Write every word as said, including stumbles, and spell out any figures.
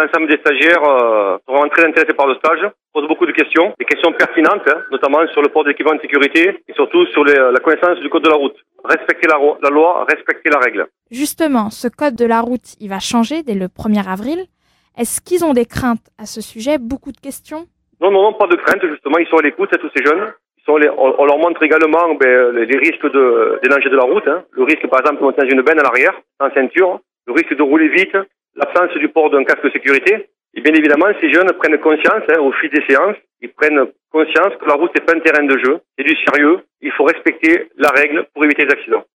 l'ensemble des stagiaires euh, sont vraiment très intéressés par le stage, posent beaucoup de questions, des questions pertinentes, hein, notamment sur le port d'équipement de sécurité et surtout sur les, la connaissance du code de la route. Respecter la, la loi, respecter la règle. Justement, ce code de la route, il va changer dès le premier avril. Est-ce qu'ils ont des craintes à ce sujet? Beaucoup de questions? Non, non, non, pas de crainte, justement, ils sont à l'écoute, tous ces jeunes. Ils sont les, on, on leur montre également ben, les, les risques de, des dangers de la route. Hein. Le risque, par exemple, de monter dans une benne à l'arrière, sans ceinture. Le risque de rouler vite, l'absence du port d'un casque de sécurité. Et bien évidemment, ces jeunes prennent conscience, hein, au fil des séances, ils prennent conscience que la route n'est pas un terrain de jeu, c'est du sérieux. Il faut respecter la règle pour éviter les accidents.